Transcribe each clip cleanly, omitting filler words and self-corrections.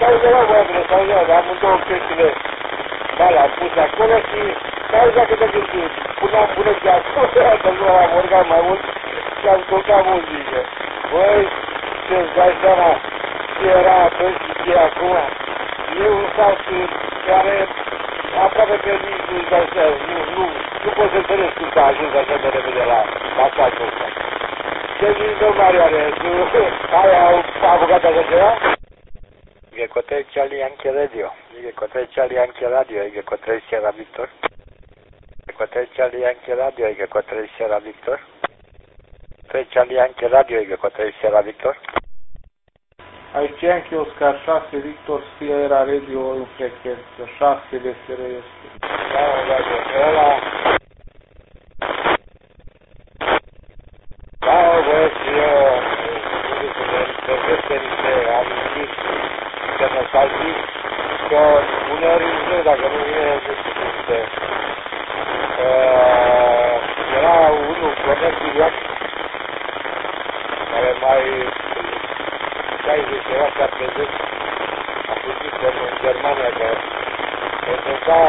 undeva vorbele sau undeva, amândouă căștile alea puse acolo și n-au dacă de gândit, puneam bunăția acolo, că nu am orgat mai mult și am ascultat muzică. Băi, ce-ți dai seama ce era atunci și ce e acum? E un sat care aproape că nici nu-ți dai seama, nu poți să înțelegi cum s-a ajuns așa de repede la satul ăsta. Ce zici, domnule Mariane, ai apucat așa ceva? G-Cotrei Charlie Yankee Radio, G-Cotrei Charlie Yankee Radio, G-Cotrei Sierra Victor, G-Cotrei Charlie Yankee Radio, G-Cotrei Sierra Victor, G-Cotrei Charlie Yankee Radio, G-Cotrei Sierra Victor. Aici Yankee Oscar 6, Victor Sierra Radio în frecvență, 6 de SR este. Da, ăla... Da, băi, și eu... Să niște amintiri de nostalgii, că uneori nu, dacă nu vine, nu știu, era unul, Cornel Chiriac, care mai 60 ceva, 70, a fugit în Germania, că prezenta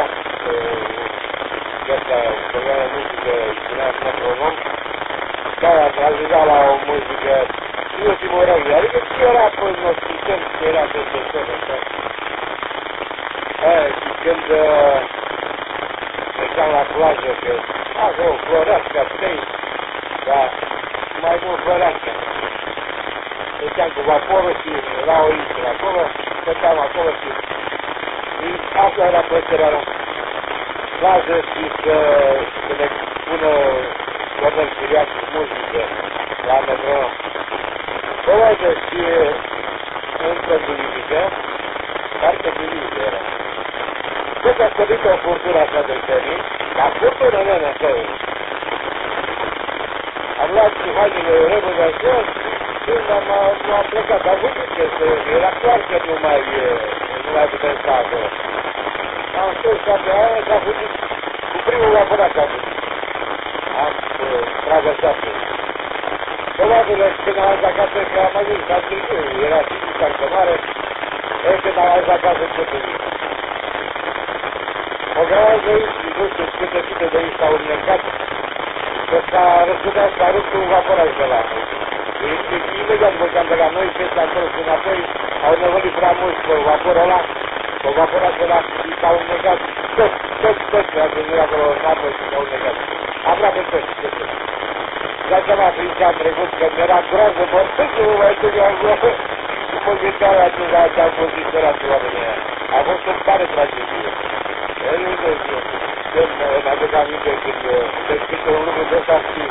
ăsta, programă muzică, spunea metronom, da, a ajutat la o muzică ultimul regli, adică ce era apoi nosticăm, ce era peste tot, așa. Și când mergeam la plajă, că acolo Floreasca, Tei, dar mai mult Floreasca. Mergeam cu vaporul și la o insulă acolo, stăteam acolo și asta era plăcerea la plajă și să ne pună Cornel Chiriac cu muzică la metronom. Băuată și încă duminică, foarte duminică era. Tot a scădit o furtură așa de senin, dar furtură nene, așa e. Am luat și hainele repede așa, când am plecat, am văzut că era clar că nu mai putem sta acolo. Am spus toate aia și am fugit cu primul vaporat am fugit. Am traversat. Probabil când am ajuns acasă, că am ajuns la târziu, era timpul foarte mare, când am ajuns acasă ce să zic. O grămadă de inși, nu știu câte sute de inși s-au înmercat, că s-a răscutat, s-a rupt un vaporaj de la noi. Imediat vorbeam de la noi, ce s-a întors înapoi, au nevălit prea mult pe vaporul ăla, pe vaporajul ăla și s-au înmercat tot, a venit acolo în apă și s-au înmercat. Aproape tot, ce să zic. Dar seama prin ce am trecut, că mi-era groază, bă, nu mă mai duc acolo, nu mă gândeam la ce am fost disperați oamenii ăia. A fost o mare tragedie. Îmi aduc aminte când deschide un lucru de ăsta și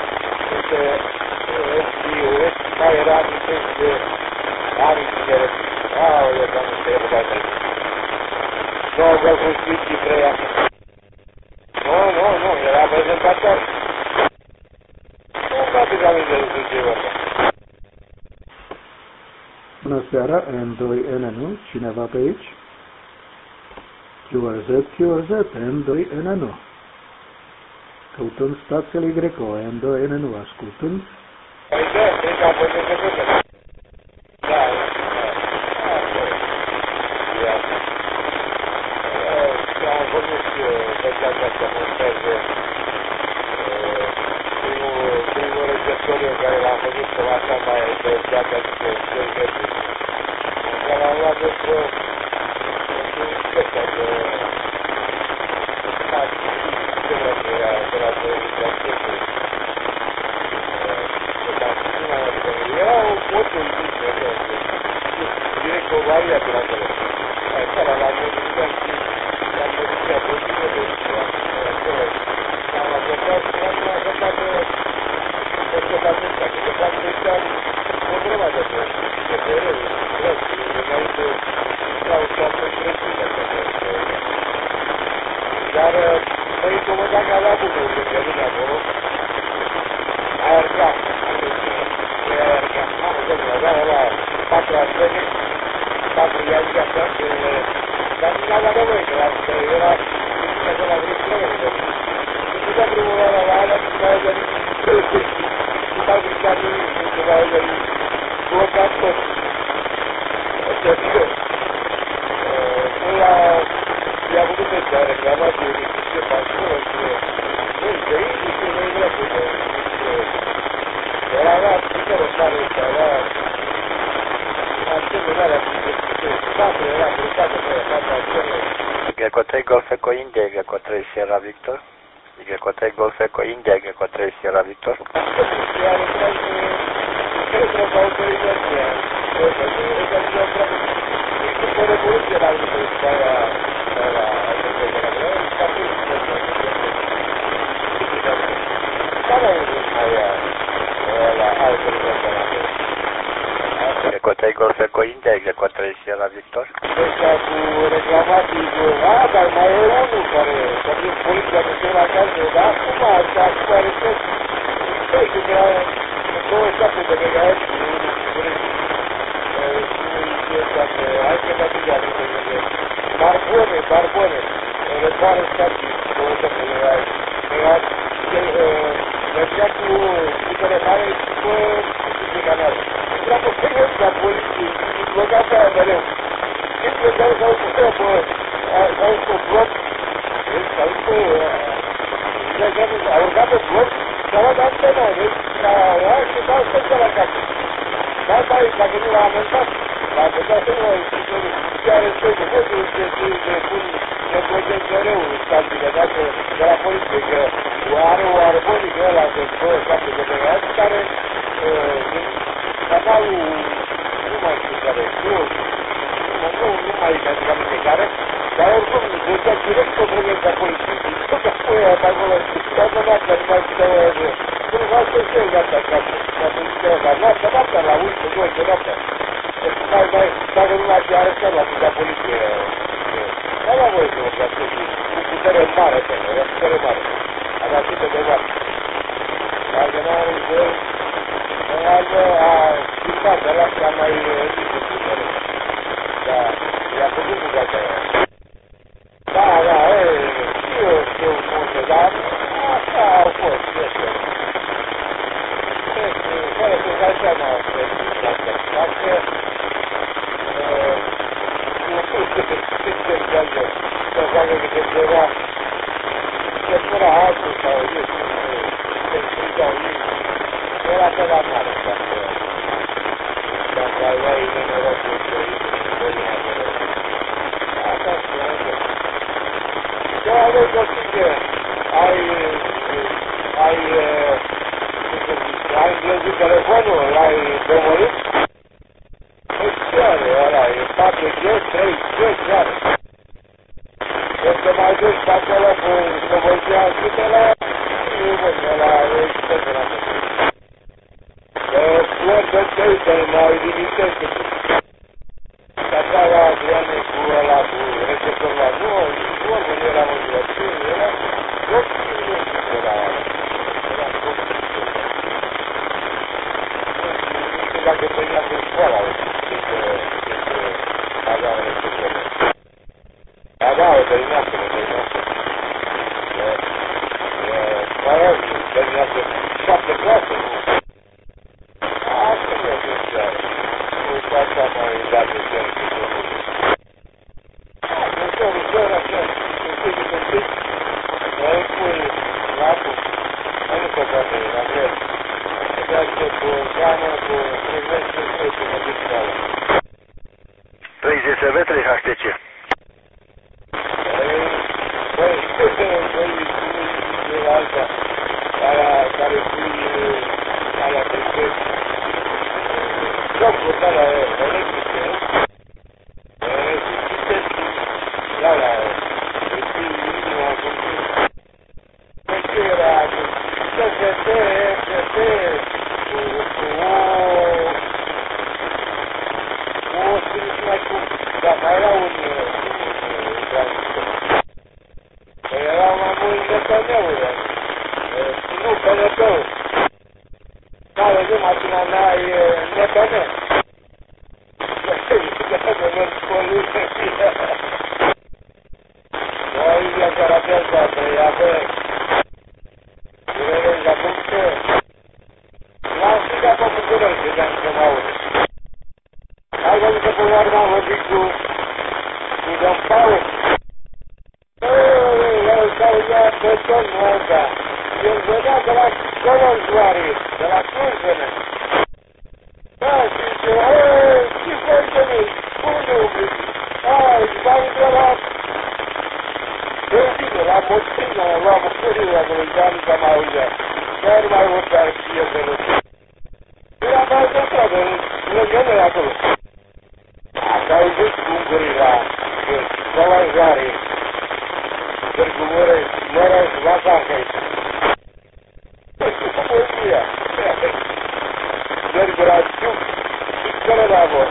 mai era amintesc de anii tinere. Aoleu, Doamne, să iau toate. Nu au vrut să știți 3 ani. Nu, era prezentator. Bună seara, N2NN, cineva pe aici? QRZ, N2NN. Căutând stațiile Greco, N2NN, ascultând. Primul receptoriu care l-am făcut pe la așa mai dezgeată și pe dezgetă. Că l-am luat despre un special de era o potă direct o varia pe la care. Așa l-am modificat și l-am modificat o zi de l-am acordat și l-am acordat peste patenta, că de fapt ăștia o grămadă de păreri, răți, înainte erau foarte întrețite așa. Dar mă incomoda că avea buburile de mine acolo, aerga, mamă, domnule, avea ăla 4 astene, 4 ianchi așa, dar nu avea nevoie, că era de la vreo kilometri. Și putea drumul ăla la alea, nu mai avea nimic. Nu mai gândea nimic, nu mai avea nimic. Blocat tot. că a reclamat de ce acolo și noi de aici și noi vreau că era putere mare și avea asemenea spatele era brutată pe fața acelor. Y3 Golf Eco India, Y3 Sierra Victor. Y3 Golf Eco India, Y3 Sierra Victor. Y3 Golf Eco India, Y3 Sierra Victor. Ăsta cu reclamații cu dar mai e unul care să fie poliția că se la casă, dar acum asta are tot. Stai că era 27 de megahertz și unul sigurești. Hai să mă duc iar Barbone, repară stații, 27 de megahertz. Mergea cu putere mare și cu de canal. Era pe serios la poliție, bloca pe aia mereu. Sempre dau să au cu bloc, a urcat pe bloc și a luat antena, deci la ea și dau să la casă. Asta e, dacă nu l-a amendat, l-a amendat să nu chiar în tot, nu știu ce pun, ne plătesc mereu stațiile noastre de la poliție, că are o armonică ăla de 27 de megahertz, care din canalul, nu mai știu care, nu mai mi-aduc aminte care, dar oricum ducea direct pe frecvența poliției. Tot apoi aia pe acolo, toată noaptea, nu mai puteau aia. Până v-a spus eu gata acasă, la poliția ăla, noaptea, la 11, 12 noaptea. Dacă nu l-aș fi arestat la putea poliție, dar la voi să vă facă cu putere mare, era putere mare. Avea sute de mare. Dacă nu are voie, a schimbat de la asta mai mică putere. Da, i-a făcut cu gata aia. Da, știu multe, dar asta au fost, este. Fără să dai seama despre asta. Să facă câte ceva, să fără altul sau eu știu, să strigau ei. Era pe la mare, dacă aveai nenorocul să asta spune. Eu aveți o știe, ai îngrăzit telefonul, l-ai domărit? Chiar, ăla, e 4G, 3G, chiar. Este mai dus pe acolo cu Slobozia Sutele, ăla, e tot de la mine. Flor de Teitel, mai limitește. Așa Adriane cu ăla, cu receptorul la nouă, nu era motivație, era tot și era tot dacă tăia pe școala, avea o receptoră. Avea o tăinească. Mai e, tăinească 7 clase, nu? Asta e esențial. Uite, asta mai dată chiar și ușor, așa, un pic, mai pui lapul, mai nu se poate, la greu. Aceasta cu gamă, cu frecvență, trebuie să duc pe ala. 3 GSV, 3 HTC. Băi, e alta, aia care pui, alea tricet, jocuri alea electrice, alea, îi pui inima, cum ce era, CFT, FFT, o scris mai cum, dar mai era un era mai mult Netanyahu, nu PNP-ul. Care de mașina mea e Netanyahu. Noi e chiar aceasta, treia bă. Durere la puncte. L-am strigat pe București, credeam că mă aude. Ai văzut că până la urmă am vorbit cu Don Paul? Ați auzit ungurii la Solanjare, Târgu Mureș, Vasanhei. Poezia. Târgu la Ciuc, care la vor.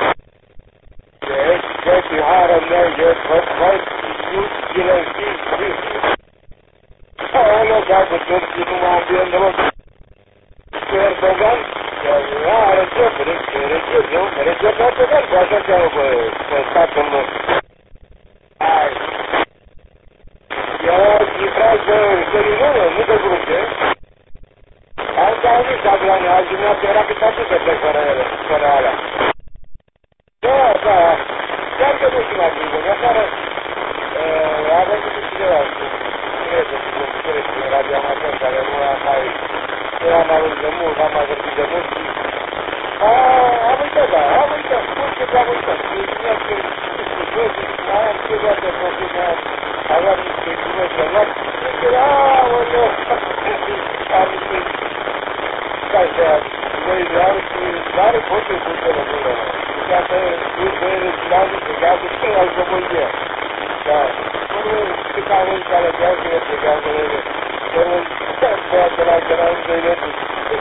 Deci, hară merge, mai Ciuc, Ghilești, aoleu, dacă Târgu nu m-am biendrot. Erdogan, are regret Erdogan, cu așa cheamă pe statul lor. Hai. Era cifrat de Sărinură, nu de Grupe. Asta au zis Adriane, azi dimineață era cât atât de plec fără alea. Da, chiar că nu știu la Grigoni, afară a venit și cineva cu prieteni, cu radioamator, care nu am mai... Nu am auzit de mult, n-am mai vorbit de mult și... Am uitat, da, spun că am uitat. Am studiat de profesia, aveam niște cunoști de luat, și aoleu, am niște... Stai de azi, voi vreau și are poate cu telefonul. Și dacă îți vei răspunde, că gazul și la automobilie. Da, cât am văzut care gazul este gazurile, poate la canal de electric.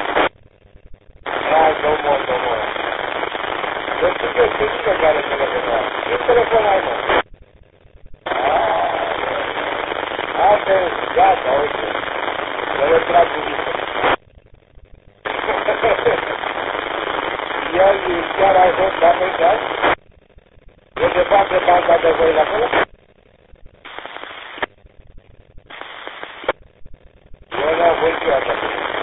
Hai, domnul. Deci tu te știi că care telefonul. Ce telefon ai, mă? Asta e, gata, uite. Să le trag cu visul. Chiar ai fost la mental? Eu se face banca de voi la acolo? Eu n-am fost chiar acolo.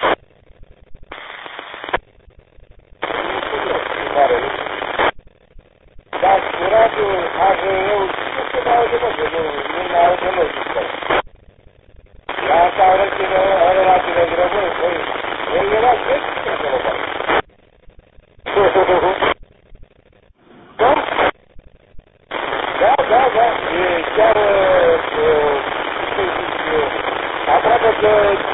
Dar cu radio, eu nu știu mai aude mă, că nu mai aude mă, la asta are relațiile grăbări, el era greșit acolo, bă. Da, e chiar, cum să zic eu, aproape că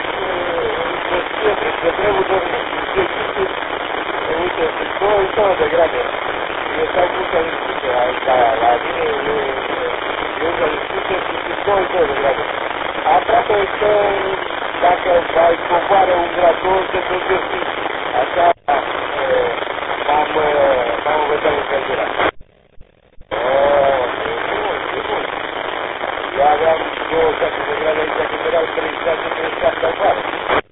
se trebuie de uite, 22 de grade. Eu stau multă discuție aici, la mine, eu să discuție și 22 de grade. Aproape că, dacă mai coboară un grad, 200 de zi, așa, m-am învățat încălzirea. Eu aveam 27 de grade aici, când erau 36 afară.